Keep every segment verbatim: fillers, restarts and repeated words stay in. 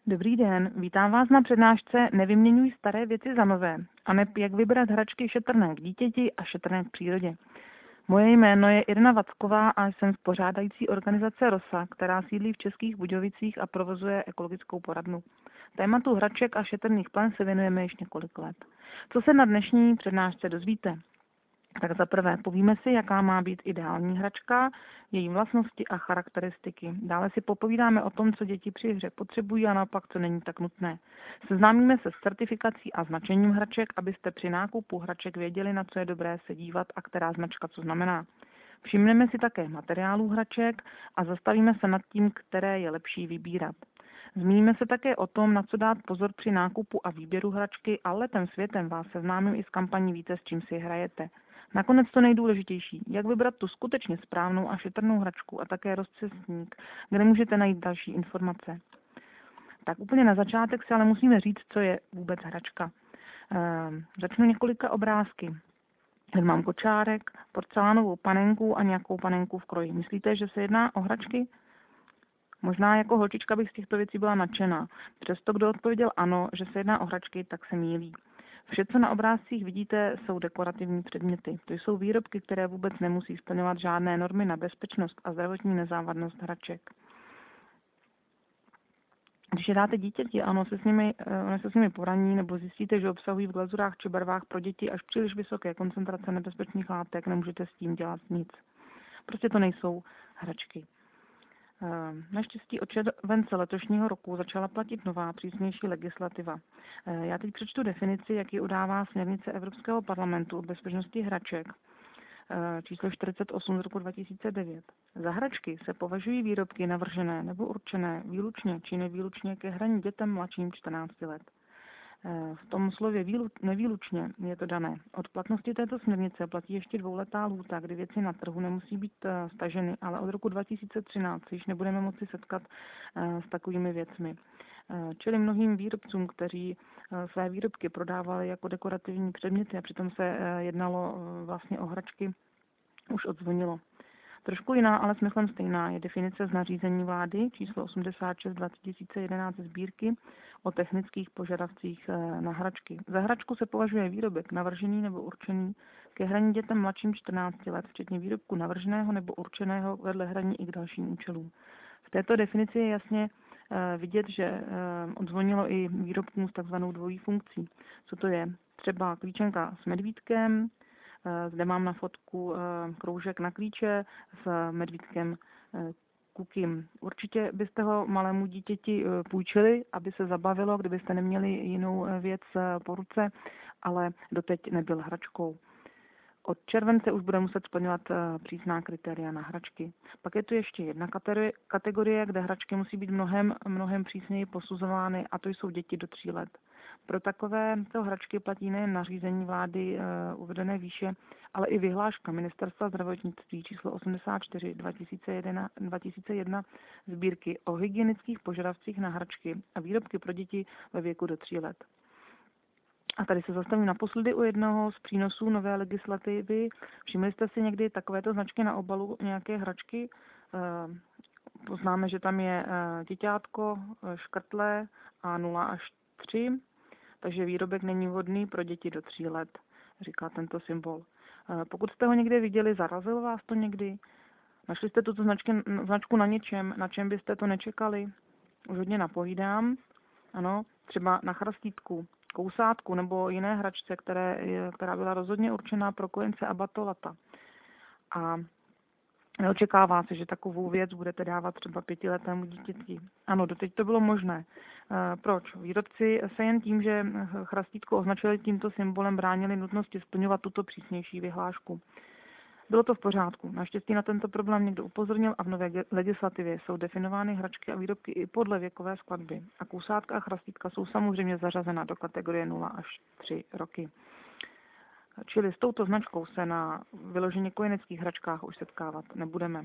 Dobrý den, vítám vás na přednášce Nevyměňuj staré věci za nové, aneb jak vybrat hračky šetrné k dítěti a šetrné k přírodě. Moje jméno je Irina Vacková a jsem z pořádající organizace ROSA, která sídlí v Českých Budějovicích a provozuje ekologickou poradnu. Tématu hraček a šetrných plen se věnujeme již několik let. Co se na dnešní přednášce dozvíte? Tak za prvé povíme si, jaká má být ideální hračka, její vlastnosti a charakteristiky. Dále si popovídáme o tom, co děti při hře potřebují a naopak, co není tak nutné. Seznámíme se s certifikací a značením hraček, abyste při nákupu hraček věděli, na co je dobré se dívat a která značka co znamená. Všimneme si také materiálů hraček a zastavíme se nad tím, které je lepší vybírat. Zmíníme se také o tom, na co dát pozor při nákupu a výběru hračky a letem světem vás seznámím i s kampaní Víte, s čím si hrajete. Nakonec to nejdůležitější, jak vybrat tu skutečně správnou a šetrnou hračku a také rozcestník, kde můžete najít další informace. Tak úplně na začátek si ale musíme říct, co je vůbec hračka. Ehm, začnu několika obrázky. Teď mám kočárek, porcelánovou panenku a nějakou panenku v kroji. Myslíte, že se jedná o hračky? Možná jako holčička bych z těchto věcí byla nadšená. Přesto, kdo odpověděl ano, že se jedná o hračky, tak se mýlí. Vše, co na obrázcích vidíte, jsou dekorativní předměty. To jsou výrobky, které vůbec nemusí splňovat žádné normy na bezpečnost a zdravotní nezávadnost hraček. Když je dáte dítěti, ano, se s nimi, ono se s nimi poraní, nebo zjistíte, že obsahují v glazurách či barvách pro děti až příliš vysoké koncentrace nebezpečných látek, nemůžete s tím dělat nic. Prostě to nejsou hračky. Naštěstí od července letošního roku začala platit nová přísnější legislativa. Já teď přečtu definici, jak ji udává směrnice Evropského parlamentu o bezpečnosti hraček, číslo čtyřicet osm z roku dva tisíce devět. Za hračky se považují výrobky navržené nebo určené výlučně či nevýlučně ke hraní dětem mladším čtrnácti let. V tom slově nevýlučně je to dané. Od platnosti této směrnice platí ještě dvouletá lhůta, kdy věci na trhu nemusí být staženy, ale od roku dva tisíce třináct již nebudeme moci setkat s takovými věcmi. Čili mnohým výrobcům, kteří své výrobky prodávali jako dekorativní předměty a přitom se jednalo vlastně o hračky, už odzvonilo. Trošku jiná, ale smyslem stejná je definice z nařízení vlády číslo osmdesát šest dva tisíce jedenáct sbírky o technických požadavcích na hračky. Za hračku se považuje výrobek navržený nebo určený ke hraní dětem mladším čtrnácti let, včetně výrobku navrženého nebo určeného vedle hraní i k dalším účelům. V této definici je jasně vidět, že odzvonilo i výrobkům s takzvanou dvojí funkcí. Co to je? Třeba klíčenka s medvídkem. Zde mám na fotku kroužek na klíče s medvídkem Kukim. Určitě byste ho malému dítěti půjčili, aby se zabavilo, kdybyste neměli jinou věc po ruce, ale doteď nebyl hračkou. Od července už bude muset splňovat přísná kritéria na hračky. Pak je tu ještě jedna kategorie, kde hračky musí být mnohem, mnohem přísněji posuzovány, a to jsou děti do tří let. Pro takovéto hračky platí nejen nařízení vlády uh, uvedené výše, ale i vyhláška Ministerstva zdravotnictví číslo osmdesát čtyři dva tisíce jedna sbírky o hygienických požadavcích na hračky a výrobky pro děti ve věku do tří let. A tady se zastavím naposledy u jednoho z přínosů nové legislativy. Všimli jste si někdy takovéto značky na obalu nějaké hračky? Uh, poznáme, že tam je uh, děťátko, škrtlé a nula až tři. Takže výrobek není vhodný pro děti do tří let, říká tento symbol. Pokud jste ho někde viděli, zarazilo vás to někdy? Našli jste tuto značky, značku na něčem, na čem byste to nečekali? Už hodně napovídám. Ano, třeba na chrastítku, kousátku nebo jiné hračce, které, která byla rozhodně určená pro kojence a batolata. A neočekává se, že takovou věc budete dávat třeba pětiletému dítěti. Ano, doteď to bylo možné. Proč? Výrobci se jen tím, že chrastítko označili tímto symbolem, bránili nutnosti splňovat tuto přísnější vyhlášku. Bylo to v pořádku. Naštěstí na tento problém někdo upozornil a v nové legislativě jsou definovány hračky a výrobky i podle věkové skladby. A kousátka a chrastítka jsou samozřejmě zařazena do kategorie nula až tři roky. Čili s touto značkou se na vyloženě kojeneckých hračkách už setkávat nebudeme.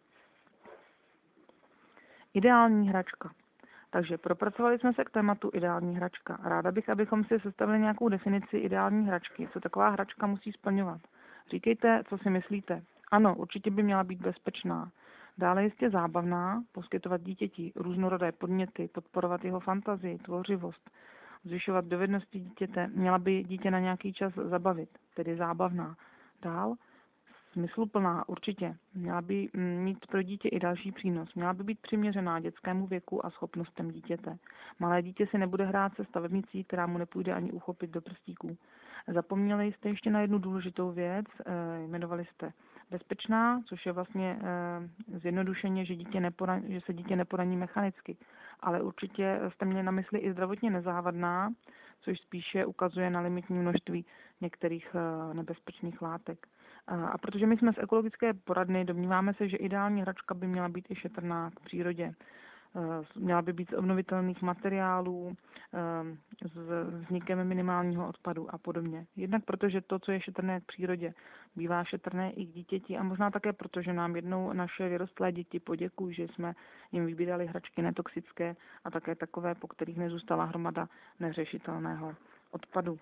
Ideální hračka. Takže propracovali jsme se k tématu ideální hračka. Ráda bych, abychom si sestavili nějakou definici ideální hračky, co taková hračka musí splňovat. Říkejte, co si myslíte. Ano, určitě by měla být bezpečná. Dále jistě zábavná, poskytovat dítěti různorodé podněty, podporovat jeho fantazii, tvořivost, zvyšovat dovednosti dítěte, měla by dítě na nějaký čas zabavit, tedy zábavná. Dál smysluplná, určitě. Měla by mít pro dítě i další přínos. Měla by být přiměřená dětskému věku a schopnostem dítěte. Malé dítě si nebude hrát se stavebnicí, která mu nepůjde ani uchopit do prstíků. Zapomněli jste ještě na jednu důležitou věc, jmenovali jste bezpečná, což je vlastně zjednodušeně, že, dítě neporaní, že se dítě neporaní mechanicky. Ale určitě jste měli na mysli i zdravotně nezávadná, což spíše ukazuje na limitní množství některých nebezpečných látek. A protože my jsme z ekologické poradny, domníváme se, že ideální hračka by měla být i šetrná k přírodě. Měla by být z obnovitelných materiálů, s vznikem minimálního odpadu a podobně. Jednak protože to, co je šetrné k přírodě, bývá šetrné i k dítěti a možná také proto, že nám jednou naše vyrostlé děti poděkují, že jsme jim vybírali hračky netoxické a také takové, po kterých nezůstala hromada neřešitelného odpadu.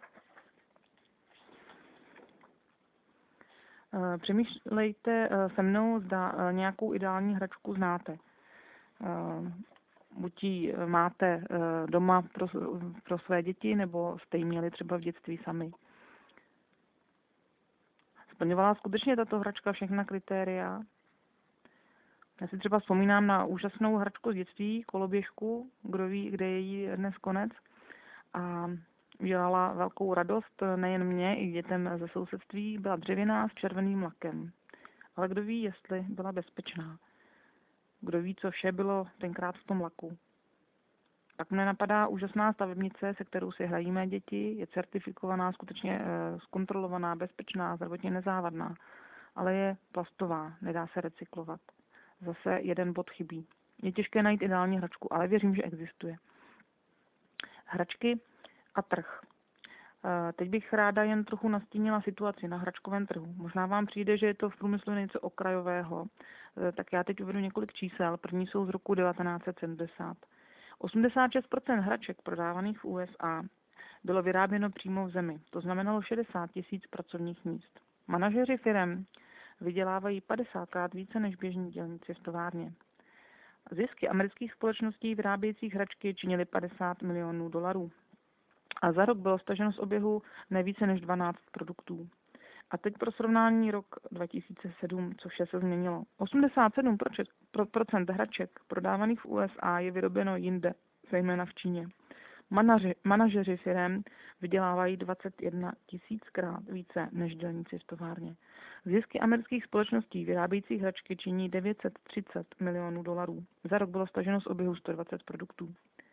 Přemýšlejte se mnou, zda nějakou ideální hračku znáte. Buď ji máte doma pro, pro své děti, nebo jste ji měli třeba v dětství sami. Splňovala skutečně tato hračka všechna kritéria? Já si třeba vzpomínám na úžasnou hračku z dětství, koloběžku, kdo ví, kde je jí dnes konec. A udělala velkou radost nejen mě, i dětem ze sousedství. Byla dřevěná s červeným lakem. Ale kdo ví, jestli byla bezpečná. Kdo ví, co vše bylo tenkrát v tom laku. Pak mne napadá úžasná stavebnice, se kterou si hrají mé děti. Je certifikovaná, skutečně e, zkontrolovaná, bezpečná, zdravotně nezávadná. Ale je plastová, nedá se recyklovat. Zase jeden bod chybí. Je těžké najít ideální hračku, ale věřím, že existuje. Hračky a trh. Teď bych ráda jen trochu nastínila situaci na hračkovém trhu. Možná vám přijde, že je to v průmyslu něco okrajového, tak já teď uvedu několik čísel. První jsou z roku devatenáct set sedmdesát. osmdesát šest procent hraček prodávaných v U S A bylo vyráběno přímo v zemi. To znamenalo šedesát tisíc pracovních míst. Manažeři firem vydělávají padesátkrát více než běžní dělníci v továrně. Zisky amerických společností vyrábějících hračky činily padesát milionů dolarů. A za rok bylo staženo z oběhu nevíce než dvanáct produktů. A teď pro srovnání rok dva tisíce sedm, co vše se změnilo. osmdesát sedm procent hraček prodávaných v U S A je vyrobeno jinde, zejména v Číně. Manaži, manažeři firem vydělávají dvacet jedna tisíckrát více než dělníci v továrně. Zisky amerických společností vyrábějících hračky činí devět set třicet milionů dolarů. Za rok bylo staženo z oběhu sto dvacet produktů.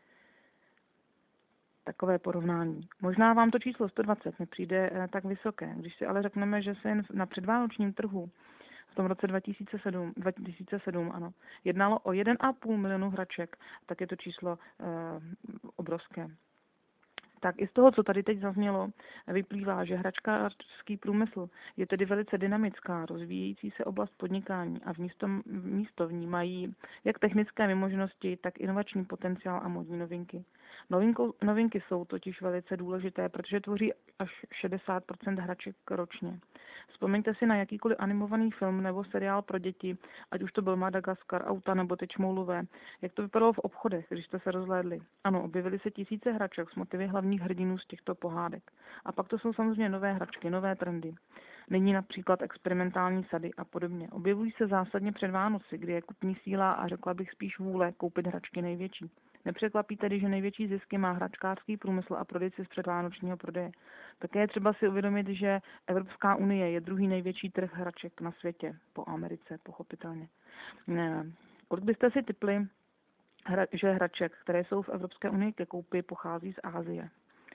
Takové porovnání. Možná vám to číslo sto dvacet nepřijde tak vysoké, když si ale řekneme, že se jen na předvánočním trhu v tom roce dva tisíce sedm, dva tisíce sedm ano, jednalo o jeden a půl milionu hraček, tak je to číslo eh, obrovské. Tak i z toho, co tady teď zaznělo, vyplývá, že hračkářský průmysl je tedy velice dynamická, rozvíjející se oblast podnikání a v místo, místo v ní mají jak technické vymoženosti, tak inovační potenciál a modní novinky. Novinko, novinky jsou totiž velice důležité, protože tvoří až šedesát procent hraček ročně. Vzpomeňte si na jakýkoliv animovaný film nebo seriál pro děti, ať už to byl Madagaskar, Auta nebo Ty čmoulové. Jak to vypadalo v obchodech, když jste se rozhlédli? Ano, objevily se tisíce hraček s motivy hlavních hrdinů z těchto pohádek. A pak to jsou samozřejmě nové hračky, nové trendy. Nyní například experimentální sady a podobně. Objevují se zásadně před Vánoci, kdy je kupní síla a řekla bych spíš vůle koupit hračky největší. Nepřekvapí tedy, že největší zisky má hračkářský průmysl a prodejci z předvánočního prodeje. Také je třeba si uvědomit, že Evropská unie je druhý největší trh hraček na světě, po Americe, pochopitelně. Ne. Kolik byste si tipli, že hraček, které jsou v Evropské unii ke koupi, pochází z Asie?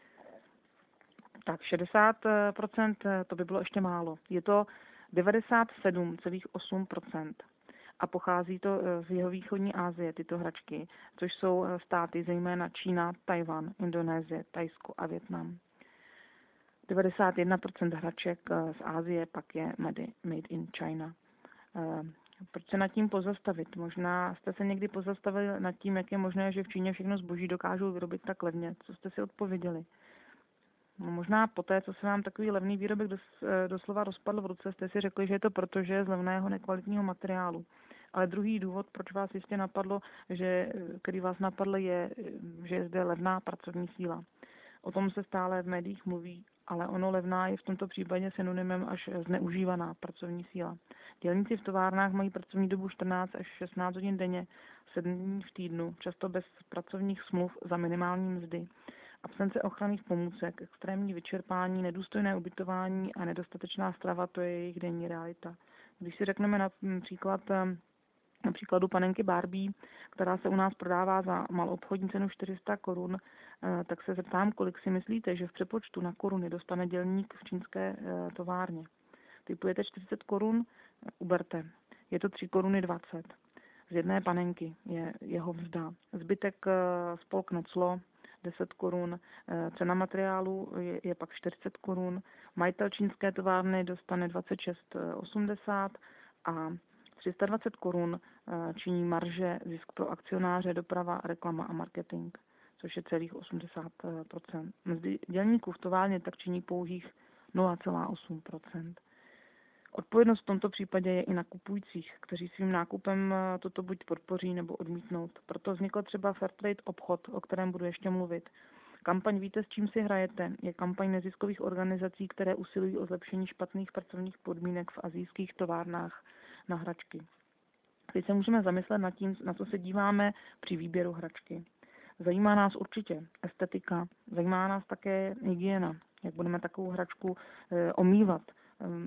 Tak šedesát procent to by bylo ještě málo. Je to devadesát sedm celá osm procent. A pochází to z jihovýchodní Asie, tyto hračky, což jsou státy zejména Čína, Tajvan, Indonésie, Thajsko a Vietnam. devadesát jedna procent hraček z Asie pak je made in China. Proč se nad tím pozastavit? Možná jste se někdy pozastavili nad tím, jak je možné, že v Číně všechno zboží dokážou vyrobit tak levně. Co jste si odpověděli? No, možná poté, co se vám takový levný výrobek dos, doslova rozpadl v ruce, jste si řekli, že je to proto, že je z levného nekvalitního materiálu. Ale druhý důvod, proč vás jistě napadlo, že, který vás napadl, je, že je zde levná pracovní síla. O tom se stále v médiích mluví, ale ono levná je v tomto případě synonymem až zneužívaná pracovní síla. Dělníci v továrnách mají pracovní dobu čtrnáct až šestnáct hodin denně, sedm dní v týdnu, často bez pracovních smluv za minimální mzdy. Absence ochranných pomůcek, extrémní vyčerpání, nedůstojné ubytování a nedostatečná strava, to je jejich denní realita. Když si řekneme například na příkladu panenky Barbie, která se u nás prodává za maloobchodní cenu čtyři sta korun, tak se zeptám, kolik si myslíte, že v přepočtu na koruny dostane dělník v čínské továrně. Typujete čtyřicet korun, uberte. Je to tři koruny dvacet. Z jedné panenky je jeho mzda. Zbytek spolkne clo, deset korun. Cena materiálu je, je pak čtyřicet korun. Majitel čínské továrny dostane dvacet šest osmdesát a tři sta dvacet korun činí marže, zisk pro akcionáře, doprava, reklama a marketing, což je celých osmdesát procent. Mzdy dělníků v továrně tak činí pouhých nula celá osm procent. Odpovědnost v tomto případě je i na kupujících, kteří svým nákupem toto buď podpoří nebo odmítnout. Proto vznikl třeba Fairtrade obchod, o kterém budu ještě mluvit. Kampaň Víte, s čím si hrajete je kampaň neziskových organizací, které usilují o zlepšení špatných pracovních podmínek v asijských továrnách na hračky. Teď se můžeme zamyslet nad tím, na co se díváme při výběru hračky. Zajímá nás určitě estetika, zajímá nás také hygiena, jak budeme takovou hračku e, omývat e,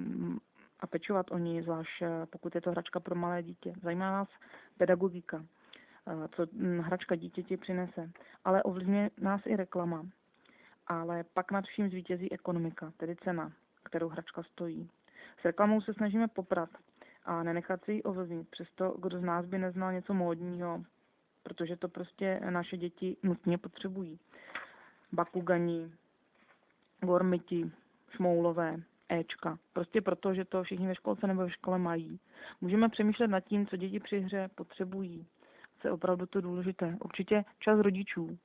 a pečovat o ní, zvlášť pokud je to hračka pro malé dítě. Zajímá nás pedagogika, e, co hračka dítěti přinese, ale ovlivňuje nás i reklama. Ale pak nad vším zvítězí ekonomika, tedy cena, kterou hračka stojí. S reklamou se snažíme poprat a nenechat si ji ovlivnit. Přesto, kdo z nás by neznal něco módního, protože to prostě naše děti nutně potřebují. Bakugani, gormiti, šmoulové, éčka. Prostě proto, že to všichni ve školce nebo ve škole mají. Můžeme přemýšlet nad tím, co děti při hře potřebují. Co je opravdu to důležité. Určitě čas rodičů.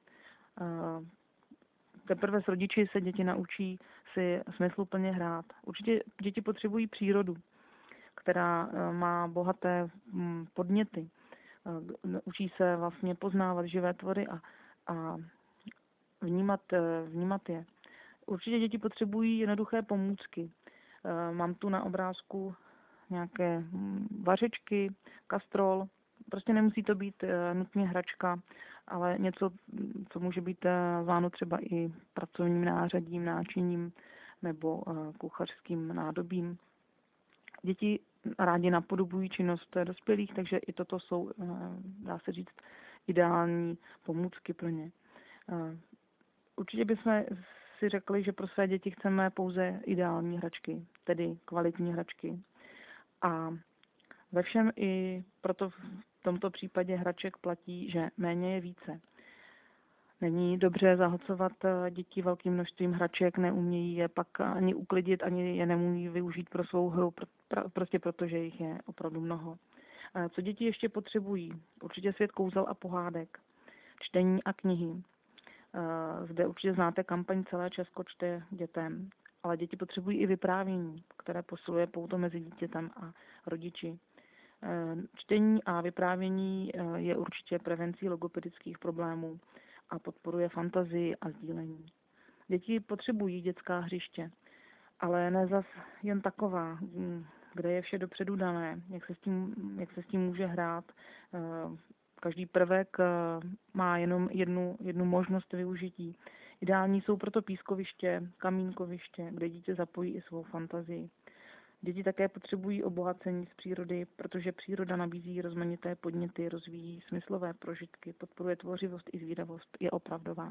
Teprve s rodiči se děti naučí si smysluplně hrát. Určitě děti potřebují přírodu, která má bohaté podněty. Učí se vlastně poznávat živé tvory a, a vnímat, vnímat je. Určitě děti potřebují jednoduché pomůcky. Mám tu na obrázku nějaké vařečky, kastrol. Prostě nemusí to být nutně hračka, ale něco, co může být zváno třeba i pracovním nářadím, náčiním nebo kuchařským nádobím. Děti rádi napodobují činnost dospělých, takže i toto jsou, dá se říct, ideální pomůcky pro ně. Určitě bychom si řekli, že pro své děti chceme pouze ideální hračky, tedy kvalitní hračky. A ve všem i proto v tomto případě hraček platí, že méně je více. Není dobře zahlcovat děti velkým množstvím hraček, neumějí je pak ani uklidit, ani je nemůží využít pro svou hru, prostě protože jich je opravdu mnoho. Co děti ještě potřebují? Určitě svět kouzel a pohádek, čtení a knihy. Zde určitě znáte kampaň Celé Česko čte dětem, ale děti potřebují i vyprávění, které posiluje pouto mezi dítětem a rodiči. Čtení a vyprávění je určitě prevencí logopedických problémů a podporuje fantazii a sdílení. Děti potřebují dětská hřiště, ale ne zas jen taková, kde je vše dopředu dané, jak se s tím, jak se s tím může hrát. Každý prvek má jenom jednu, jednu možnost využití. Ideální jsou proto pískoviště, kamínkoviště, kde dítě zapojí i svou fantazii. Děti také potřebují obohacení z přírody, protože příroda nabízí rozmanité podněty, rozvíjí smyslové prožitky, podporuje tvořivost i zvídavost, je opravdová.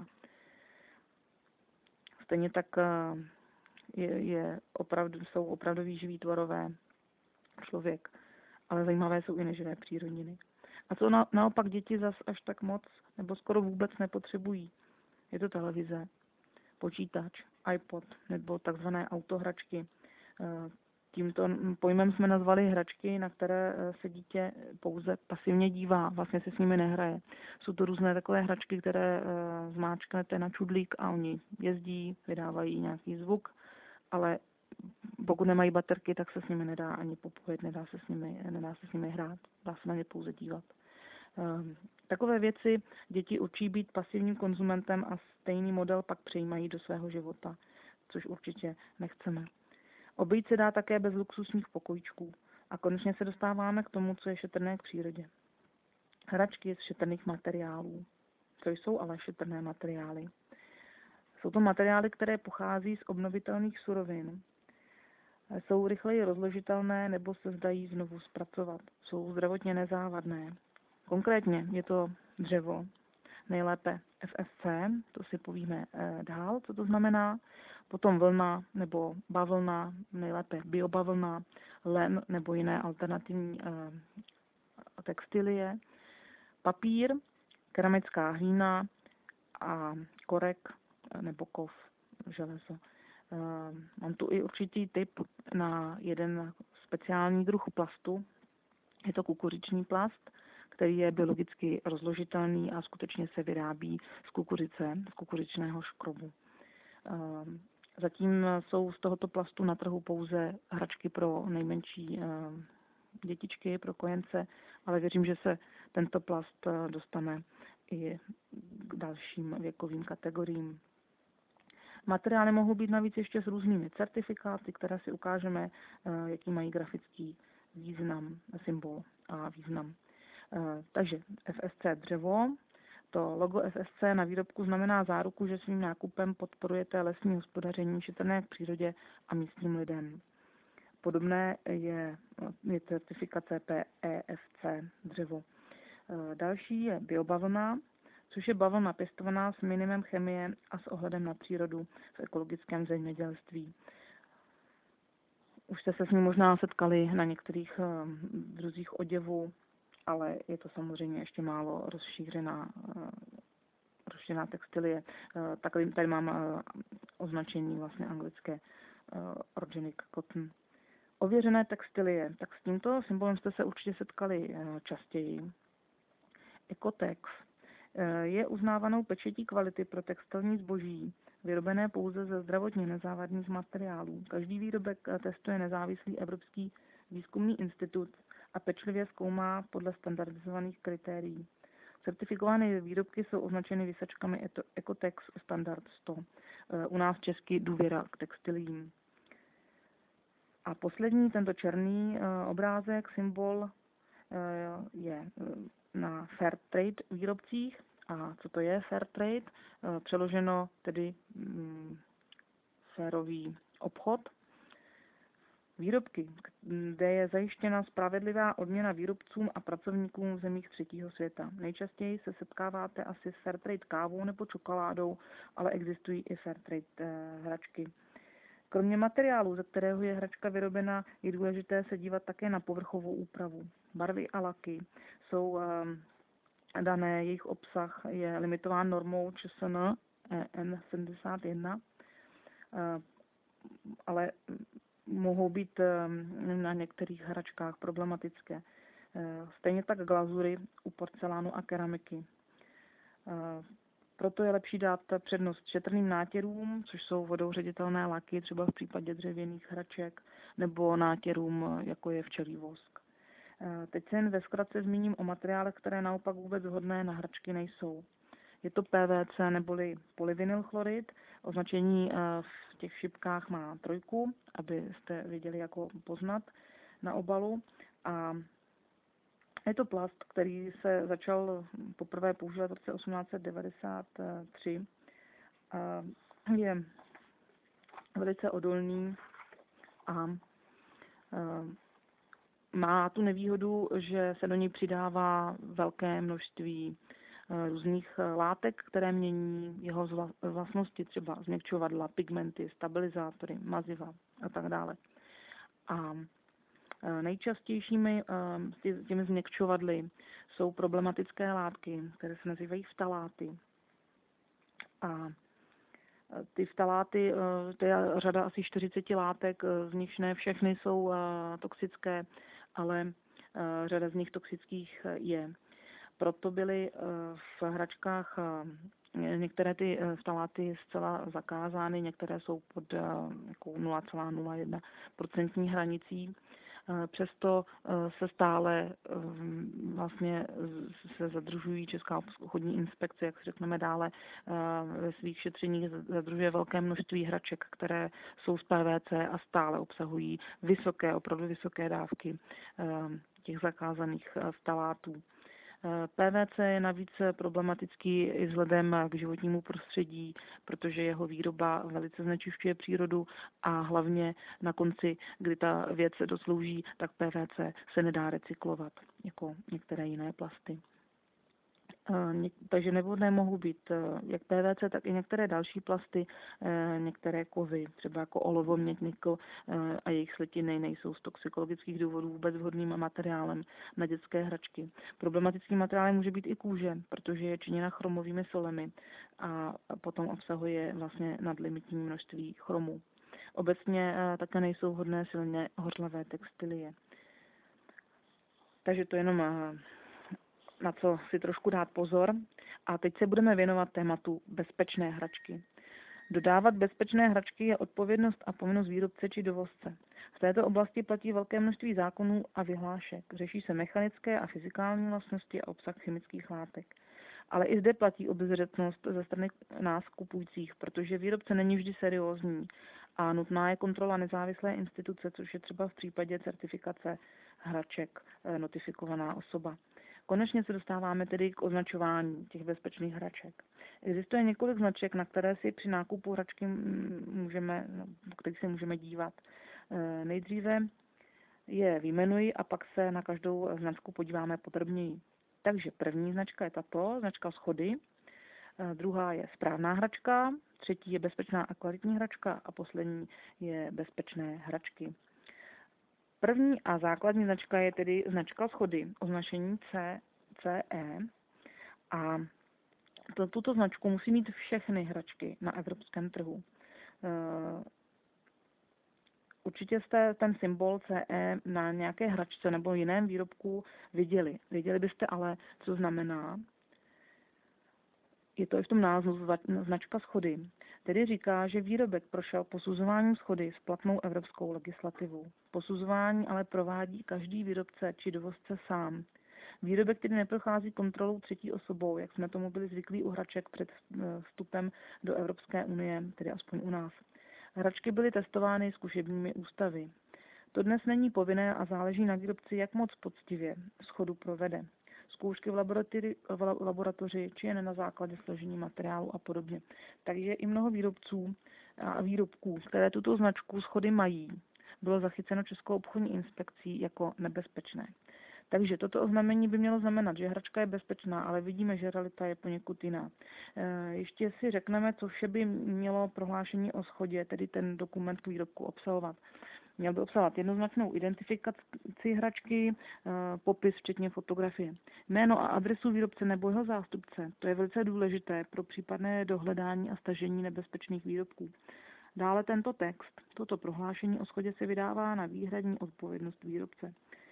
Stejně tak je, je opravdu, jsou opravdoví živí tvorové člověk, ale zajímavé jsou i neživé přírodniny. A co na, naopak děti zas až tak moc nebo skoro vůbec nepotřebují, je to televize, počítač, iPod nebo takzvané autohračky. Tímto pojmem jsme nazvali hračky, na které se dítě pouze pasivně dívá, vlastně se s nimi nehraje. Jsou to různé takové hračky, které zmáčknete na čudlík a oni jezdí, vydávají nějaký zvuk, ale pokud nemají baterky, tak se s nimi nedá ani popojit, nedá se s nimi, nedá se s nimi hrát, dá se na ně pouze dívat. Takové věci děti učí být pasivním konzumentem a stejný model pak přejímají do svého života, což určitě nechceme. Obejít se dá také bez luxusních pokojíčků. A konečně se dostáváme k tomu, co je šetrné k přírodě. Hračky z šetrných materiálů. Co jsou ale šetrné materiály? Jsou to materiály, které pochází z obnovitelných surovin. Jsou rychleji rozložitelné nebo se zdají znovu zpracovat. Jsou zdravotně nezávadné. Konkrétně je to dřevo, nejlépe F S C, to si povíme eh, dál, co to znamená. Potom vlna nebo bavlna, nejlépe biobavlna, len nebo jiné alternativní eh, textilie, papír, keramická hlína a korek nebo kov, železo. Eh, mám tu i určitý tip na jeden speciální druh plastu. Je to kukuřičný plast, který je biologicky rozložitelný a skutečně se vyrábí z kukuřice, z kukuřičného škrobu. Zatím jsou z tohoto plastu na trhu pouze hračky pro nejmenší dětičky, pro kojence, ale věřím, že se tento plast dostane i k dalším věkovým kategoriím. Materiály mohou být navíc ještě s různými certifikáty, které si ukážeme, jaký mají grafický význam, symbol a význam. Takže F S C dřevo, to logo F S C na výrobku znamená záruku, že svým nákupem podporujete lesní hospodaření šetrné k přírodě a místním lidem. Podobné je, je certifikace P E F C dřevo. Další je biobavlna, což je bavlna pěstovaná s minimem chemie a s ohledem na přírodu v ekologickém zemědělství. Už jste se s ní možná setkali na některých druzích oděvu, ale je to samozřejmě ještě málo rozšířená, rozšířená textilie. Tak tady mám označení vlastně anglické organic cotton. Ověřené textilie. Tak s tímto symbolem jste se určitě setkali častěji. Ecotex je uznávanou pečetí kvality pro textilní zboží, vyrobené pouze ze zdravotně nezávadných materiálů. Každý výrobek testuje nezávislý Evropský výzkumný institut a pečlivě zkoumá podle standardizovaných kritérií. Certifikované výrobky jsou označeny výsačkami Ecotex Standard sto. U nás česky důvěra k textilím. A poslední, tento černý obrázek, symbol je na fair trade výrobcích. A co to je fair trade? Přeloženo tedy mm, férový obchod. Výrobky, kde je zajištěna spravedlivá odměna výrobcům a pracovníkům v zemích třetího světa. Nejčastěji se setkáváte asi s Fairtrade kávou nebo čokoládou, ale existují i Fairtrade eh, hračky. Kromě materiálu, ze kterého je hračka vyrobena, je důležité se dívat také na povrchovou úpravu. Barvy a laky jsou eh, dané, jejich obsah je limitován normou Č S N E N sedmdesát jedna, eh, ale mohou být na některých hračkách problematické. Stejně tak glazury u porcelánu a keramiky. Proto je lepší dát přednost šetrným nátěrům, což jsou vodou ředitelné laky, třeba v případě dřevěných hraček, nebo nátěrům, jako je včelí vosk. Teď se jen ve zkratce zmíním o materiálech, které naopak vůbec vhodné na hračky nejsou. Je to P V C neboli polyvinylchlorid. Označení v těch šipkách má trojku, abyste věděli, jak ho poznat na obalu. A je to plast, který se začal poprvé používat v roce osmnáct set devadesát tři. Je velice odolný a má tu nevýhodu, že se do něj přidává velké množství různých látek, které mění jeho vlastnosti, třeba změkčovadla, pigmenty, stabilizátory, maziva a tak dále. A nejčastějšími těmi změkčovadly jsou problematické látky, které se nazývají ftaláty. A ty ftaláty, to je řada asi čtyřicet látek, z nichž ne všechny jsou toxické, ale řada z nich toxických je. Proto byly v hračkách některé ty ftaláty zcela zakázány, některé jsou pod jako nula celá nula jedna procentní hranicí. Přesto se stále vlastně se zadržují Česká obchodní inspekce, jak si řekneme dále, ve svých šetřeních zadržuje velké množství hraček, které jsou z P V C a stále obsahují vysoké, opravdu vysoké dávky těch zakázaných ftalátů. P V C je navíc problematický i vzhledem k životnímu prostředí, protože jeho výroba velice znečišťuje přírodu a hlavně na konci, kdy ta věc se doslouží, tak P V C se nedá recyklovat jako některé jiné plasty. Takže nevhodné mohou být jak P V C, tak i některé další plasty, některé kovy, třeba jako olovo, měď, nikl a jejich slitiny nejsou z toxikologických důvodů vůbec vhodným materiálem na dětské hračky. Problematickým materiálem může být i kůže, protože je činěna chromovými solemi a potom obsahuje vlastně nadlimitní množství chromu. Obecně také nejsou vhodné silně hořlavé textilie. Takže to jenom na co si trošku dát pozor. A teď se budeme věnovat tématu bezpečné hračky. Dodávat bezpečné hračky je odpovědnost a povinnost výrobce či dovozce. V této oblasti platí velké množství zákonů a vyhlášek. Řeší se mechanické a fyzikální vlastnosti a obsah chemických látek. Ale i zde platí obezřetnost ze strany nás kupujících, protože výrobce není vždy seriózní a nutná je kontrola nezávislé instituce, což je třeba v případě certifikace hraček notifikovaná osoba. Konečně se dostáváme tedy k označování těch bezpečných hraček. Existuje několik značek, na které si při nákupu hračky můžeme, kterých se můžeme dívat. Nejdříve je vyjmenuji a pak se na každou značku podíváme podrobněji. Takže první značka je tato, značka Schody, druhá je správná hračka, třetí je bezpečná a kvalitní hračka a poslední je bezpečné hračky. První a základní značka je tedy značka Schody, označení C C E a to, tuto značku musí mít všechny hračky na evropském trhu. Určitě jste ten symbol C E na nějaké hračce nebo jiném výrobku viděli. Věděli byste ale, co znamená. Je to i v tom názvu značka Schody. Tedy říká, že výrobek prošel posuzováním Schody s platnou evropskou legislativou. Posuzování ale provádí každý výrobce či dovozce sám. Výrobek tedy neprochází kontrolou třetí osobou, jak jsme tomu byli zvyklí u hraček před vstupem do Evropské unie, tedy aspoň u nás. Hračky byly testovány zkušebními ústavy. To dnes není povinné a záleží na výrobci, jak moc poctivě Schodu provede. Zkoušky v laboratoři, v laboratoři či jen na základě složení materiálu a podobně. Takže i mnoho výrobců a výrobků, které tuto značku Schody mají, bylo zachyceno Českou obchodní inspekcí jako nebezpečné. Takže toto oznámení by mělo znamenat, že hračka je bezpečná, ale vidíme, že realita je poněkud jiná. Ještě si řekneme, co vše by mělo prohlášení o shodě, tedy ten dokument výrobku obsahovat. Měl by obsahovat jednoznačnou identifikaci hračky, popis včetně fotografie. Jméno a adresu výrobce nebo jeho zástupce, to je velice důležité pro případné dohledání a stažení nebezpečných výrobků. Dále tento text, toto prohlášení o shodě se vydává na výhradní odpovědnost výrobce.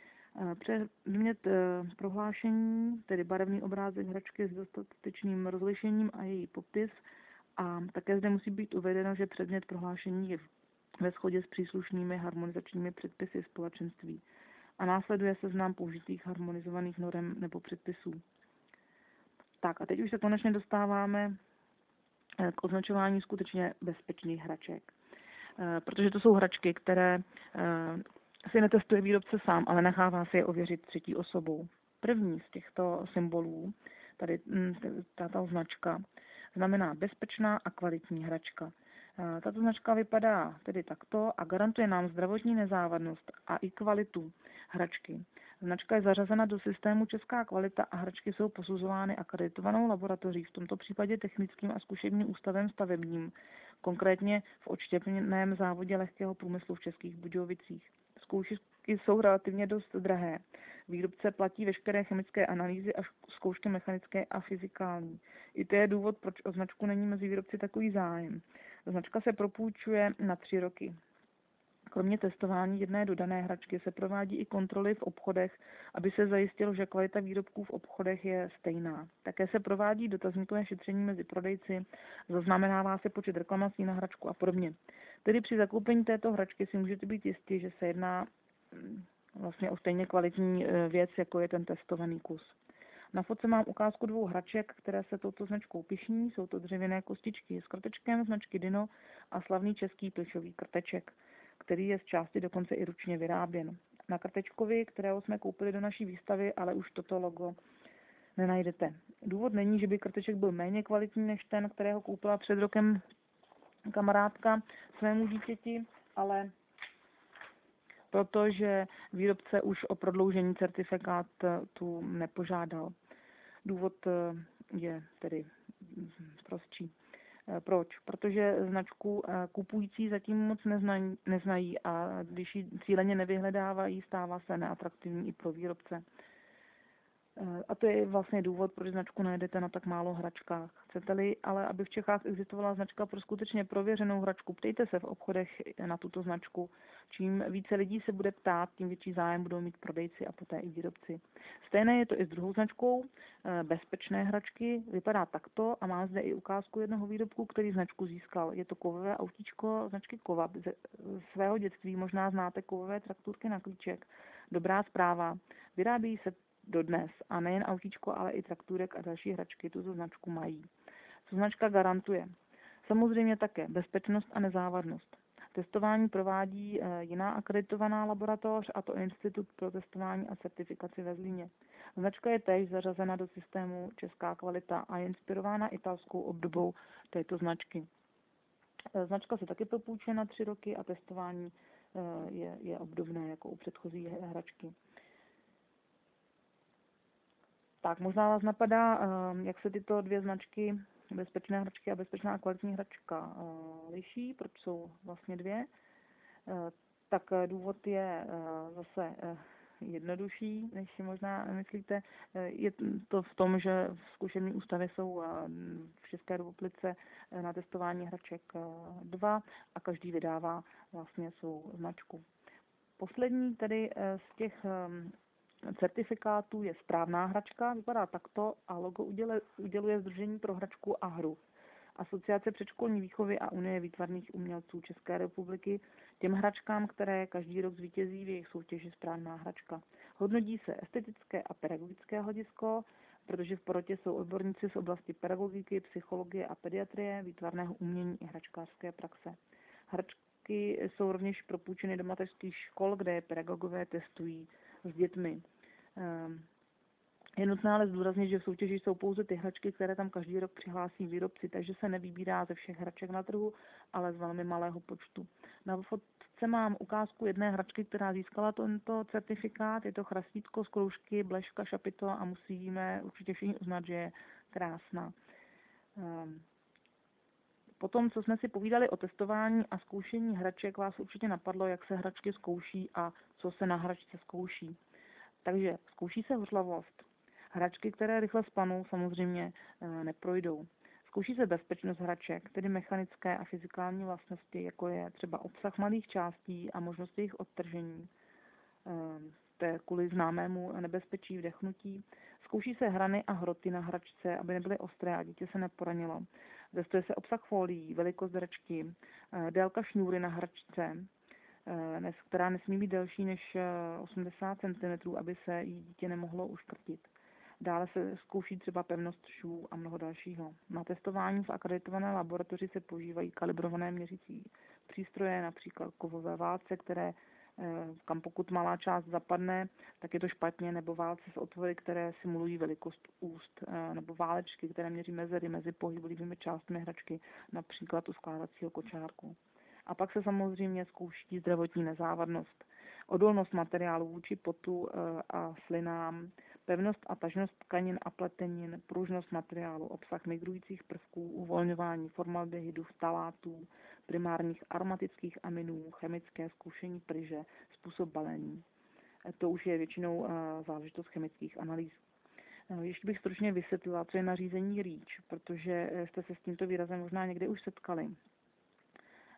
Předmět prohlášení, tedy barevný obrázek hračky s dostatečným rozlišením a její popis, a také zde musí být uvedeno, že předmět prohlášení je ve shodě s příslušnými harmonizačními předpisy společenství a následuje seznam použitých harmonizovaných norem nebo předpisů. Tak a teď už se konečně dostáváme k označování skutečně bezpečných hraček. Protože to jsou hračky, které si netestuje výrobce sám, ale nechává si je ověřit třetí osobou. První z těchto symbolů, tady tato značka, znamená bezpečná a kvalitní hračka. Tato značka vypadá tedy takto a garantuje nám zdravotní nezávadnost a i kvalitu hračky. Značka je zařazena do systému Česká kvalita a hračky jsou posuzovány akreditovanou laboratoří, v tomto případě technickým a zkušebním ústavem stavebním, konkrétně v odštěpném závodě lehkého průmyslu v Českých Budějovicích. Zkoušky jsou relativně dost drahé. Výrobce platí veškeré chemické analýzy a zkoušky mechanické a fyzikální. I to je důvod, proč o značku není mezi výrobci takový zájem. Značka se propůjčuje na tři roky. Kromě testování jedné dodané hračky se provádí i kontroly v obchodech, aby se zajistilo, že kvalita výrobků v obchodech je stejná. Také se provádí dotazníkové šetření mezi prodejci, zaznamenává se počet reklamací na hračku a podobně. Tedy při zakoupení této hračky si můžete být jistí, že se jedná vlastně o stejně kvalitní věc, jako je ten testovaný kus. Na fotce mám ukázku dvou hraček, které se touto značkou pyšní. Jsou to dřevěné kostičky s krtečkem značky Dino a slavný český plišový krteček, který je z části dokonce i ručně vyráběn. Na krtečkovi, kterého jsme koupili do naší výstavy, ale už toto logo nenajdete. Důvod není, že by krteček byl méně kvalitní než ten, kterého koupila před rokem kamarádka svému dítěti, ale protože výrobce už o prodloužení certifikátu nepožádal. Důvod je tedy prostší. Proč? Protože značku kupující zatím moc neznají, neznají a když ji cíleně nevyhledávají, stává se neatraktivní i pro výrobce. A to je vlastně důvod, proč značku najdete na tak málo hračkách. Chcete-li ale, aby v Čechách existovala značka pro skutečně prověřenou hračku, ptejte se v obchodech na tuto značku. Čím více lidí se bude ptát, tím větší zájem budou mít prodejci a poté i výrobci. Stejné je to i s druhou značkou, bezpečné hračky. Vypadá takto a mám zde i ukázku jednoho výrobku, který značku získal. Je to kovové autíčko značky Kova. Ze svého dětství možná znáte kovové traktůrky na klíček. Dobrá zpráva. Vyrábí se dodnes a nejen autíčko, ale i traktůrek a další hračky tuto značku mají. Co značka garantuje? Samozřejmě také bezpečnost a nezávadnost. Testování provádí jiná akreditovaná laboratoř, a to Institut pro testování a certifikaci ve Zlíně. Značka je též zařazena do systému Česká kvalita a je inspirována italskou obdobou této značky. Značka se taky propůjčuje na tři roky a testování je, je obdobné jako u předchozí hračky. Tak možná vás napadá, jak se tyto dvě značky, bezpečné hračky a bezpečná kvalitní hračka, liší, proč jsou vlastně dvě. Tak důvod je zase jednodušší, než si možná myslíte. Je to v tom, že zkušební ústavy jsou v České republice na testování hraček dva a každý vydává vlastně svou značku. Poslední tedy z těch certifikátů je správná hračka, vypadá takto a logo uděle, uděluje Sdružení pro hračku a hru. Asociace předškolní výchovy a Unie výtvarných umělců České republiky těm hračkám, které každý rok zvítězí v jejich soutěži správná hračka. Hodnotí se estetické a pedagogické hledisko, protože v porotě jsou odborníci z oblasti pedagogiky, psychologie a pediatrie, výtvarného umění i hračkářské praxe. Hračky jsou rovněž propůjčeny do mateřských škol, kde je pedagogové testují s dětmi. Je nutné ale zdůraznit, že v soutěži jsou pouze ty hračky, které tam každý rok přihlásí výrobci, takže se nevybírá ze všech hraček na trhu, ale z velmi malého počtu. Na fotce mám ukázku jedné hračky, která získala tento certifikát. Je to chrastítko z kroužky, bleška, šapito a musíme určitě všichni uznat, že je krásná. Potom, co jsme si povídali o testování a zkoušení hraček, vás určitě napadlo, jak se hračky zkouší a co se na hračce zkouší. Takže zkouší se hořlavost. Hračky, které rychle spanou, samozřejmě neprojdou. Zkouší se bezpečnost hraček, tedy mechanické a fyzikální vlastnosti, jako je třeba obsah malých částí a možnost jejich odtržení. To je kvůli známému nebezpečí vdechnutí. Zkouší se hrany a hroty na hračce, aby nebyly ostré a dítě se neporanilo. Testuje se obsah fólií, velikost hračky, délka šňůry na hračce, která nesmí být delší než osmdesát centimetrů, aby se jí dítě nemohlo uškrtit. Dále se zkouší třeba pevnost švů a mnoho dalšího. Na testování v akreditované laboratoři se používají kalibrované měřící přístroje, například kovové válce, které kam pokud malá část zapadne, tak je to špatně, nebo válce s otvory, které simulují velikost úst, nebo válečky, které měří mezery mezi pohyblivými částmi hračky, například u skládacího kočárku. A pak se samozřejmě zkouší zdravotní nezávadnost, odolnost materiálu vůči potu a slinám, pevnost a tažnost tkanin a pletenin, pružnost materiálu, obsah migrujících prvků, uvolňování formaldehydu, ftalátů, primárních aromatických aminů, chemické zkoušení pryže, způsob balení. To už je většinou záležitost chemických analýz. Ještě bych stručně vysvětlila, co je nařízení REACH, protože jste se s tímto výrazem možná někde už setkali.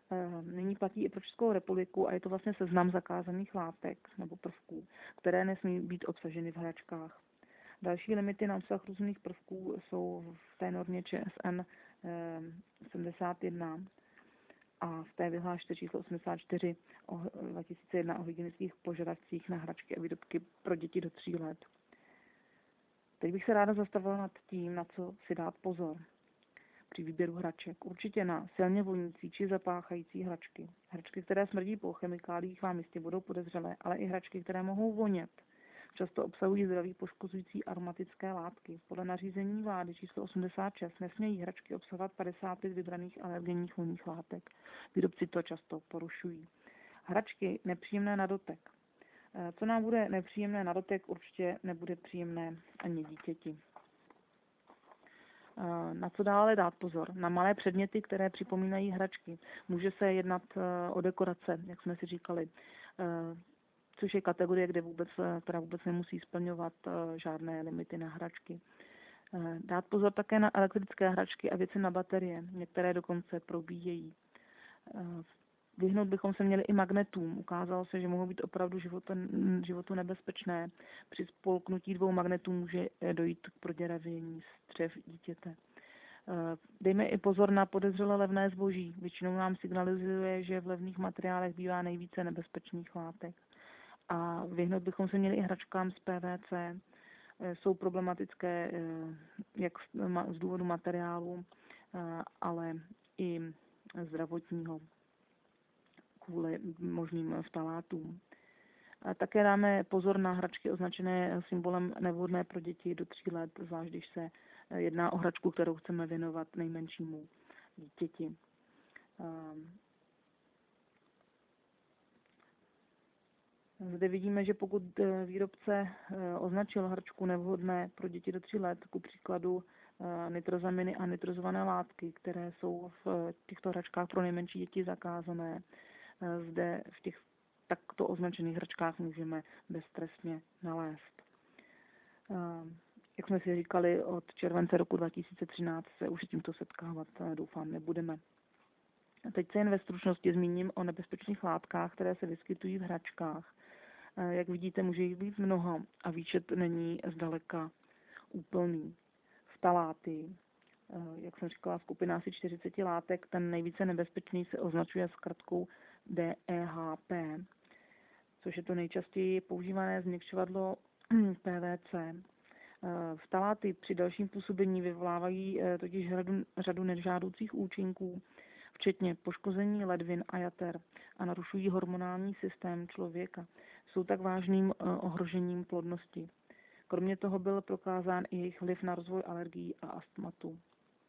Nyní platí i pro Českou republiku a je to vlastně seznam zakázaných látek nebo prvků, které nesmí být obsaženy v hračkách. Další limity na obsah různých prvků jsou v té normě Č S N sedmdesát jedna a v té vyhlášce číslo osmdesát čtyři o dva tisíce jedna o hygienických požadavcích na hračky a výrobky pro děti do tří let. Teď bych se ráda zastavila nad tím, na co si dát pozor při výběru hraček. Určitě na silně vonící či zapáchající hračky. Hračky, které smrdí po chemikáliích, vám jistě budou podezřelé, ale i hračky, které mohou vonět. Často obsahují zdraví poškozující aromatické látky. Podle nařízení vlády číslo osmdesát šest nesmějí hračky obsahovat padesát pět vybraných alergenních vonných látek. Výrobci to často porušují. Hračky nepříjemné na dotek. Co nám bude nepříjemné na dotek, určitě nebude příjemné ani dítěti. Na co dále dát pozor? Na malé předměty, které připomínají hračky. Může se jednat o dekorace, jak jsme si říkali, což je kategorie, kde vůbec, která vůbec nemusí splňovat žádné limity na hračky. Dát pozor také na elektrické hračky a věci na baterie. Některé dokonce probíjejí. Vyhnout bychom se měli i magnetům. Ukázalo se, že mohou být opravdu životu, životu nebezpečné. Při spolknutí dvou magnetů může dojít k proděravění střev dítěte. Dejme i pozor na podezřelé levné zboží. Většinou nám signalizuje, že v levných materiálech bývá nejvíce nebezpečných látek. A vyhnout bychom se měli i hračkám z P V C. Jsou problematické jak z důvodu materiálu, ale i zdravotního kvůli možným vtalátům. A také dáme pozor na hračky označené symbolem nevhodné pro děti do tří let, zvlášť když se jedná o hračku, kterou chceme věnovat nejmenšímu dítěti. Zde vidíme, že pokud výrobce označil hračku nevhodné pro děti do tří let, ku příkladu nitrozaminy a nitrozované látky, které jsou v těchto hračkách pro nejmenší děti zakázané, zde v těch takto označených hračkách můžeme beztrestně nalézt. Jak jsme si říkali, od července roku dva tisíce třináct se už s tímto setkávat, doufám, nebudeme. Teď se jen ve stručnosti zmíním o nebezpečných látkách, které se vyskytují v hračkách. Jak vidíte, může jich být mnoho a výčet není zdaleka úplný. Ftaláty, jak jsem říkala, skupina asi čtyřicet látek, ten nejvíce nebezpečný se označuje zkratkou D E H P, což je to nejčastěji používané změkčovadlo P V C. Ftaláty při dalším působení vyvolávají totiž řadu, řadu nežádoucích účinků, včetně poškození ledvin a jater a narušují hormonální systém člověka. Jsou tak vážným ohrožením plodnosti. Kromě toho byl prokázán i jejich vliv na rozvoj alergií a astmatu.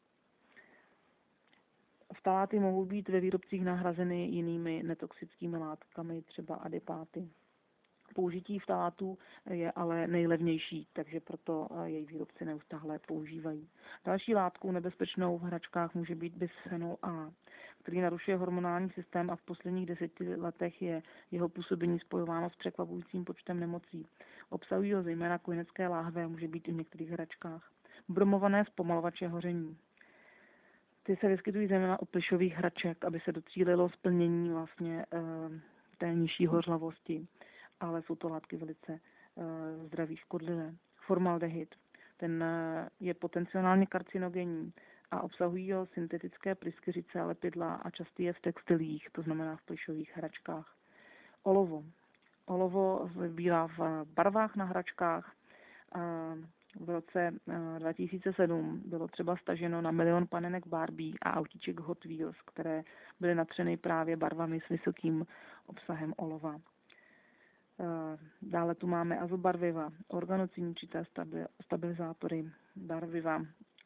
Ftaláty mohou být ve výrobcích nahrazeny jinými netoxickými látkami, třeba adipáty. Použití ftalátů je ale nejlevnější, takže proto její výrobci neustále používají. Další látkou nebezpečnou v hračkách může být bisphenol A, který narušuje hormonální systém a v posledních deseti letech je jeho působení spojováno s překvapujícím počtem nemocí. Obsahují ho zejména kojenecké láhve a může být i v některých hračkách. Bromované zpomalovače hoření. Ty se vyskytují zejména u plišových hraček, aby se docílilo splnění vlastně e, té nižší hořlavosti, ale jsou to látky velice e, zdraví škodlivé. Formaldehyd, ten e, je potenciálně karcinogenní a obsahují ho syntetické pryskyřice, lepidla a častý je v textilích, to znamená v plišových hračkách. Olovo. Olovo bývá v barvách na hračkách. E, V roce dva tisíce sedm bylo třeba staženo na milion panenek Barbie a autíček Hot Wheels, které byly natřeny právě barvami s vysokým obsahem olova. Dále tu máme azobarviva, organociničité stabilizátory, barviva,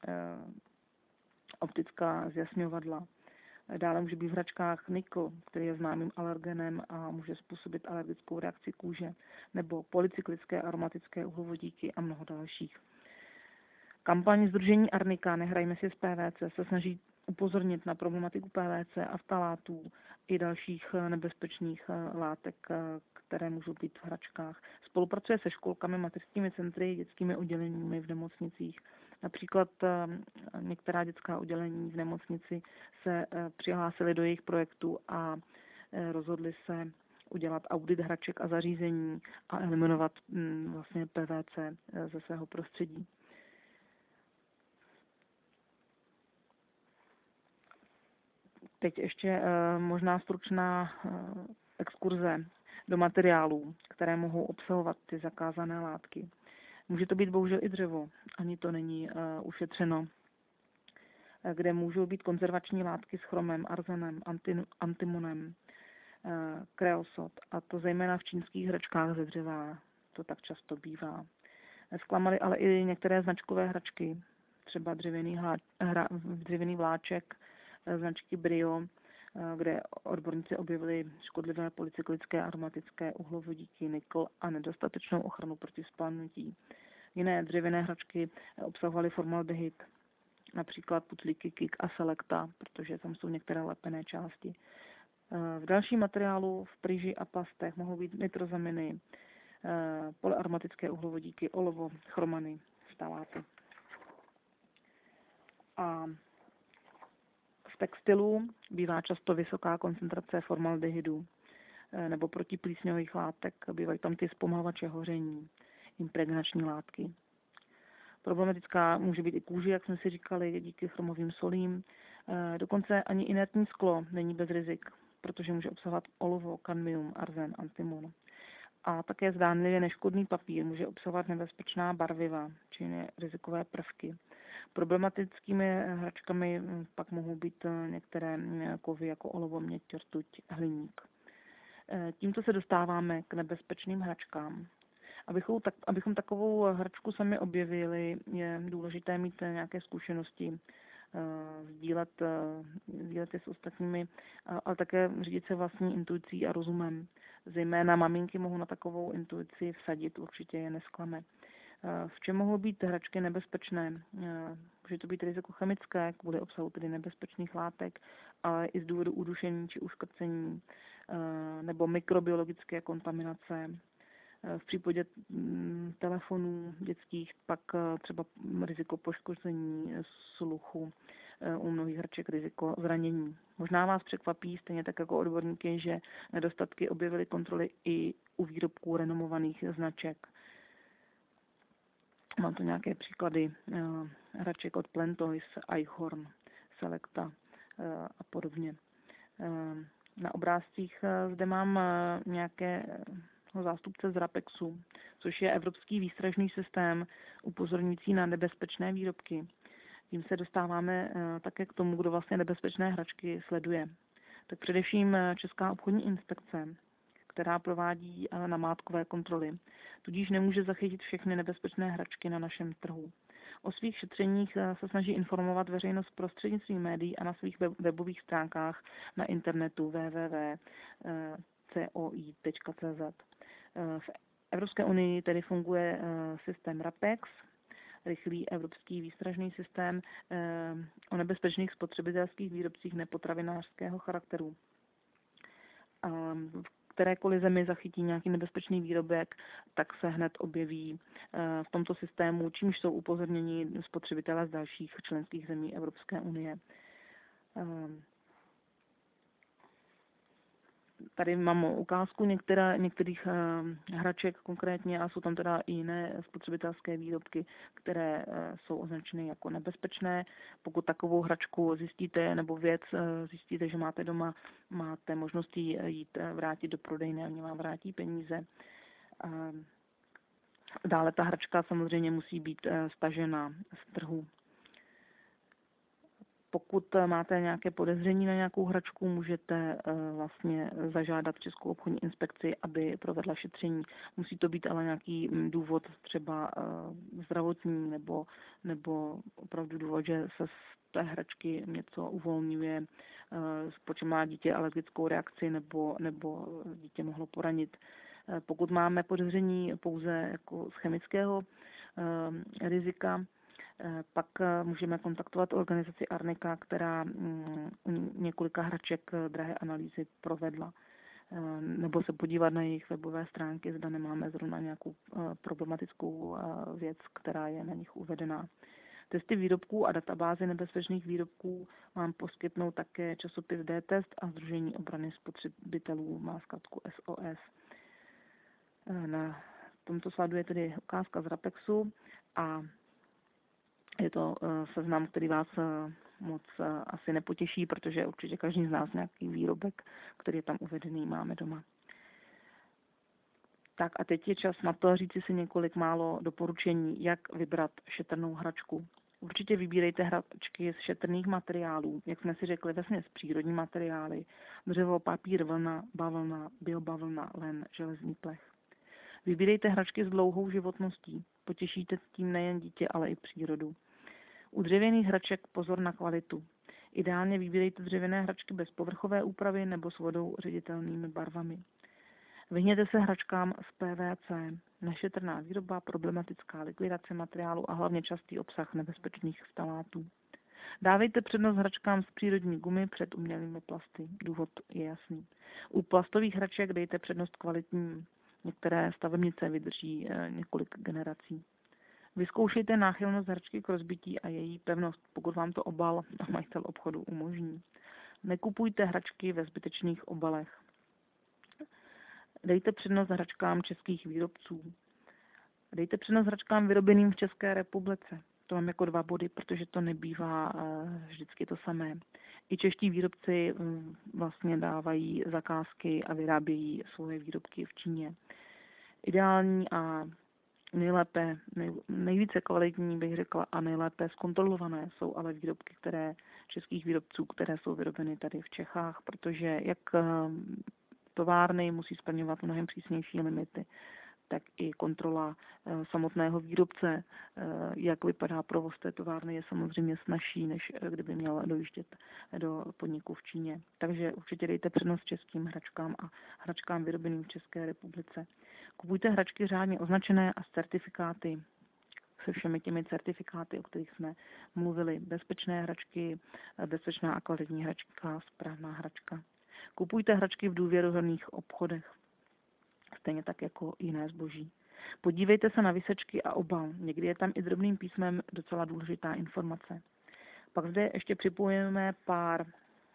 optická zjasňovadla. Dále může být v hračkách nikl, který je známým alergenem a může způsobit alergickou reakci kůže, nebo polycyklické aromatické uhlovodíky a mnoho dalších. Kampaň Sdružení Arnika Nehrajme si s P V C se snaží upozornit na problematiku P V C a ftalátů i dalších nebezpečných látek, které můžou být v hračkách. Spolupracuje se školkami, mateřskými centry, dětskými odděleními v nemocnicích. Například některá dětská oddělení v nemocnici se přihlásily do jejich projektu a rozhodli se udělat audit hraček a zařízení a eliminovat vlastně P V C ze svého prostředí. Teď ještě možná stručná exkurze do materiálů, které mohou obsahovat ty zakázané látky. Může to být bohužel i dřevo, ani to není uh, ušetřeno, kde můžou být konzervační látky s chromem, arzenem, anti, antimonem, uh, kreosot, a to zejména v čínských hračkách ze dřeva, to tak často bývá. Zklamaly ale i některé značkové hračky, třeba dřevěný, hla, hra, dřevěný vláček značky Brio, kde odborníci objevili škodlivé polycyklické aromatické uhlovodíky, nikl a nedostatečnou ochranu proti splanutí. Jiné dřevěné hračky obsahovaly formaldehyd, například putlíky Kik a Selecta, protože tam jsou některé lepené části. V dalším materiálu v pryži a plastech mohou být nitrozaminy, polyaromatické uhlovodíky, olovo, chromany, ftaláty. A v textilu bývá často vysoká koncentrace formaldehydu nebo protiplísňových látek, bývají tam ty zpomalovače hoření, impregnační látky. Problematická může být i kůže, jak jsme si říkali, díky chromovým solím. Dokonce ani inertní sklo není bez rizik, protože může obsahovat olovo, kadmium, arzen, antimon. A také zdánlivě neškodný papír může obsahovat nebezpečná barviva, či rizikové prvky. Problematickými hračkami pak mohou být některé kovy jako olovo, měď, rtuť, hliník. Tímto se dostáváme k nebezpečným hračkám. Abychom, tak, abychom takovou hračku sami objevili, je důležité mít nějaké zkušenosti, sdílet, sdílet je s ostatními, ale také řídit se vlastní intuicí a rozumem. Zejména maminky mohou na takovou intuici vsadit, určitě je nesklame. V čem mohou být hračky nebezpečné? Může to být riziko chemické, kvůli obsahu tedy nebezpečných látek, ale i z důvodu udušení či uškrcení, nebo mikrobiologické kontaminace. V případě telefonů dětských pak třeba riziko poškození sluchu, u mnohých hraček riziko zranění. Možná vás překvapí, stejně tak jako odborníky, že nedostatky objevily kontroly i u výrobků renomovaných značek. Mám tu nějaké příklady hraček od Plantoys, Eichhorn, Selecta a podobně. Na obrázcích zde mám nějaké zástupce z Rapexu, což je evropský výstražný systém upozorňující na nebezpečné výrobky. Tím se dostáváme také k tomu, kdo vlastně nebezpečné hračky sleduje. Tak především Česká obchodní inspekce, která provádí namátkové kontroly, tudíž nemůže zachytit všechny nebezpečné hračky na našem trhu. O svých šetřeních se snaží informovat veřejnost prostřednictvím médií a na svých webových stránkách na internetu w w w tečka c o i tečka c z. V Evropské unii tedy funguje systém RAPEX, rychlý evropský výstražný systém o nebezpečných spotřebitelských výrobcích nepotravinářského charakteru. V kterékoliv zemi zachytí nějaký nebezpečný výrobek, tak se hned objeví v tomto systému, čímž jsou upozorněni spotřebitelé z dalších členských zemí Evropské unie. Tady mám ukázku některé, některých hraček konkrétně a jsou tam teda i jiné spotřebitelské výrobky, které jsou označeny jako nebezpečné. Pokud takovou hračku zjistíte nebo věc zjistíte, že máte doma, máte možnost jít vrátit do prodejny a oni vám vrátí peníze. Dále ta hračka samozřejmě musí být stažena z trhu. Pokud máte nějaké podezření na nějakou hračku, můžete vlastně zažádat Českou obchodní inspekci, aby provedla šetření. Musí to být ale nějaký důvod, třeba zdravotní nebo, nebo opravdu důvod, že se z té hračky něco uvolňuje, po čem má dítě alergickou reakci nebo, nebo dítě mohlo poranit. Pokud máme podezření pouze jako z chemického rizika, pak můžeme kontaktovat organizaci Arnika, která několika hraček drahé analýzy provedla. Nebo se podívat na jejich webové stránky, zda nemáme zrovna nějakou problematickou věc, která je na nich uvedená. Testy výrobků a databázy nebezpečných výrobků vám poskytnou také časopis D-test a Sdružení obrany spotřebitelů, má zkratku S O S. Na tomto slajdu je tedy ukázka z Rapexu a je to seznam, který vás moc asi nepotěší, protože určitě každý z nás nějaký výrobek, který je tam uvedený, máme doma. Tak a teď je čas na to říci si několik málo doporučení, jak vybrat šetrnou hračku. Určitě vybírejte hračky z šetrných materiálů, jak jsme si řekli, vesměs přírodní materiály, dřevo, papír, vlna, bavlna, biobavlna, len, železný plech. Vybírejte hračky s dlouhou životností, potěšíte tím nejen dítě, ale i přírodu. U dřevěných hraček pozor na kvalitu. Ideálně vybírejte dřevěné hračky bez povrchové úpravy nebo s vodou ředitelnými barvami. Vyhněte se hračkám z P V C. Nešetrná výroba, problematická likvidace materiálu a hlavně častý obsah nebezpečných ftalátů. Dávejte přednost hračkám z přírodní gumy před umělými plasty. Důvod je jasný. U plastových hraček dejte přednost kvalitním. Některé stavebnice vydrží několik generací. Vyzkoušejte náchylnost hračky k rozbití a její pevnost, pokud vám to obal a majitel obchodu umožní. Nekupujte hračky ve zbytečných obalech. Dejte přednost hračkám českých výrobců. Dejte přednost hračkám vyrobeným v České republice. To mám jako dva body, protože to nebývá vždycky to samé. I čeští výrobci vlastně dávají zakázky a vyrábějí svoje výrobky v Číně. Ideální a nejlépe, nej, nejvíce kvalitní, bych řekla, a nejlépe zkontrolované jsou ale výrobky, které českých výrobců, které jsou vyrobeny tady v Čechách, protože jak továrny musí splňovat mnohem přísnější limity, tak i kontrola samotného výrobce, jak vypadá provoz té továrny, je samozřejmě snazší, než kdyby měl dojíždět do podniku v Číně. Takže určitě dejte přednost českým hračkám a hračkám vyrobeným v České republice. Kupujte hračky řádně označené a s certifikáty, se všemi těmi certifikáty, o kterých jsme mluvili. Bezpečné hračky, bezpečná a kvalitní hračka, správná hračka. Kupujte hračky v důvěryhodných obchodech, stejně tak jako jiné zboží. Podívejte se na výsečky a obal. Někdy je tam i drobným písmem docela důležitá informace. Pak zde ještě připojíme pár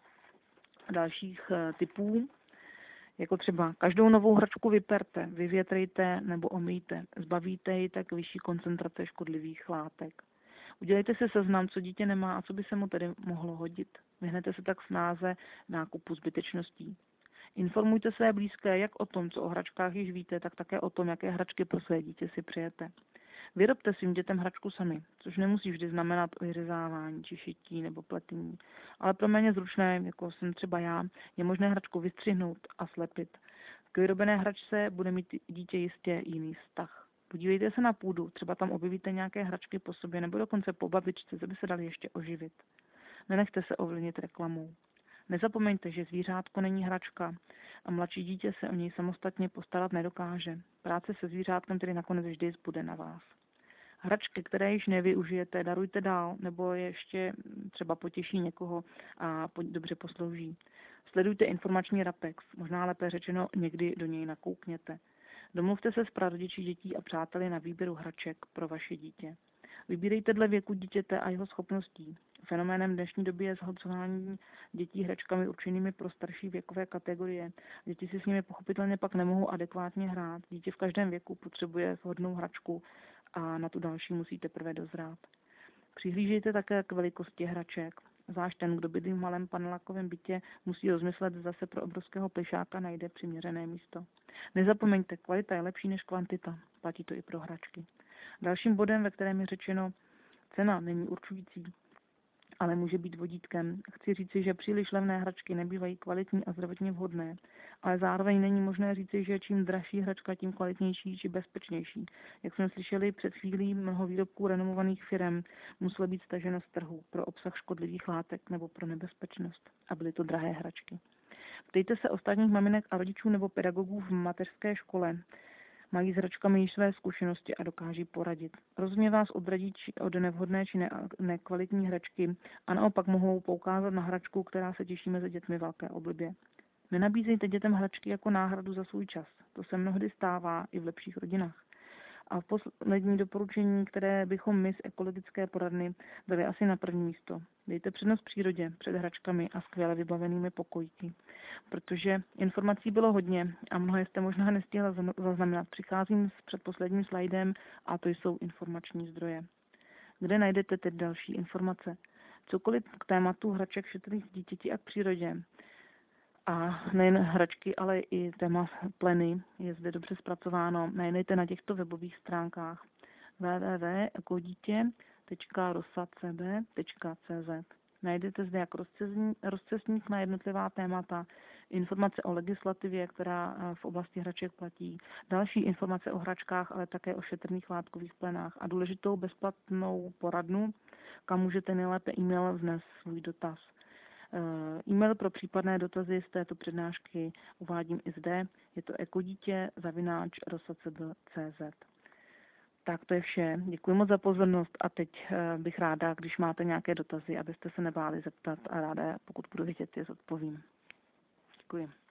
dalších typů, jako třeba každou novou hračku vyperte, vyvětrejte nebo omýjte. Zbavíte ji tak vyšší koncentrace škodlivých látek. Udělejte si seznam, co dítě nemá a co by se mu tedy mohlo hodit. Vyhnete se tak snáze nákupu zbytečností. Informujte své blízké jak o tom, co o hračkách již víte, tak také o tom, jaké hračky pro své dítě si přejete. Vyrobte svým dětem hračku sami, což nemusí vždy znamenat vyřezávání či šití nebo pletení. Ale pro méně zručné, jako jsem třeba já, je možné hračku vystřihnout a slepit. K vyrobené hračce bude mít dítě jistě jiný vztah. Podívejte se na půdu, třeba tam objevíte nějaké hračky po sobě nebo dokonce po babičce, že by se daly ještě oživit. Nenechte se ovlivnit reklamou. Nezapomeňte, že zvířátko není hračka a mladší dítě se o něj samostatně postarat nedokáže. Práce se zvířátkem tedy nakonec vždy zbude na vás. Hračky, které již nevyužijete, darujte dál, nebo ještě třeba potěší někoho a dobře poslouží. Sledujte informační Rapex, možná lépe řečeno někdy do něj nakoukněte. Domluvte se s prarodiči dětí a přáteli na výběru hraček pro vaše dítě. Vybírejte dle věku dítěte a jeho schopností. Fenoménem dnešní doby je zhlcování dětí hračkami určenými pro starší věkové kategorie. Děti si s nimi pochopitelně pak nemohou adekvátně hrát. Dítě v každém věku potřebuje vhodnou hračku a na tu další musí teprve dozrát. Přihlížejte také k velikosti hraček. Zvlášť ten, kdo bydlí v malém panelákovém bytě, musí rozmyslet, zase pro obrovského plišáka najde přiměřené místo. Nezapomeňte, kvalita je lepší než kvantita. Platí to i pro hračky. Dalším bodem, ve kterém je řečeno, cena není určující, ale může být vodítkem. Chci říci, že příliš levné hračky nebývají kvalitní a zdravotně vhodné, ale zároveň není možné říci, že čím dražší hračka, tím kvalitnější či bezpečnější. Jak jsme slyšeli před chvílí, mnoho výrobků renomovaných firem muselo být staženo z trhu pro obsah škodlivých látek nebo pro nebezpečnost. A byly to drahé hračky. Ptejte se ostatních maminek a rodičů nebo pedagogů v mateřské škole. Mají s hračkami již své zkušenosti a dokáží poradit. Rozhodně vás odradí od nevhodné či ne- nekvalitní hračky a naopak mohou poukázat na hračku, která se těší mezi dětmi velké oblibě. Nenabízejte dětem hračky jako náhradu za svůj čas. To se mnohdy stává i v lepších rodinách. A poslední doporučení, které bychom my z ekologické poradny dali asi na první místo. Dejte přednost přírodě před hračkami a skvěle vybavenými pokojíky. Protože informací bylo hodně a mnohé jste možná nestihla zaznamenat. Přicházím s předposledním slajdem a to jsou informační zdroje. Kde najdete teď další informace? Cokoliv k tématu hraček šetrných dítěti a k přírodě. A nejen hračky, ale i téma pleny je zde dobře zpracováno. Najdete na těchto webových stránkách w w w tečka ekodítě tečka rosacb tečka c z. Najdete zde jak rozcestník na jednotlivá témata, informace o legislativě, která v oblasti hraček platí, další informace o hračkách, ale také o šetrných látkových plenách a důležitou bezplatnou poradnu, kam můžete nejlépe e-mail vznést svůj dotaz. E-mail pro případné dotazy z této přednášky uvádím i zde. Je to ekodítě zavináč rosacb tečka c z. Tak to je vše. Děkuji moc za pozornost a teď bych ráda, když máte nějaké dotazy, abyste se nebáli zeptat a ráda, pokud budu vědět, je zodpovím. Děkuji.